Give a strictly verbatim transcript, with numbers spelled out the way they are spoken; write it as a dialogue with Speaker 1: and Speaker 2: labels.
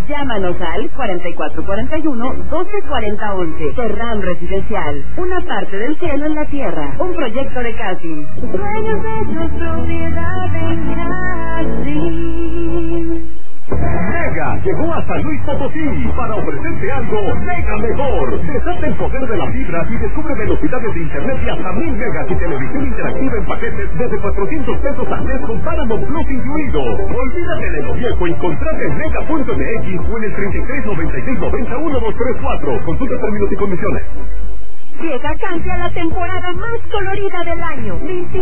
Speaker 1: Llámanos al cuarenta y cuatro cuarenta y uno, doce cuarenta once. Terram Residencial, una parte del cielo en la tierra. Un proyecto de Casi.
Speaker 2: Sueños hechos propiedad en Casi.
Speaker 3: Mega llegó a San Luis Potosí para ofrecerte algo mega mejor. Desata el poder de la fibra y descubre velocidades de internet de hasta mil megas y televisión interactiva en paquetes desde cuatrocientos pesos al mes con Paramount Plus incluido. Olvídate de lo viejo y contrate en mega punto m x o en el treinta y tres noventa y seis noventa uno dos tres cuatro. Consulta términos y condiciones.
Speaker 1: Llega Casi a la temporada más colorida del año.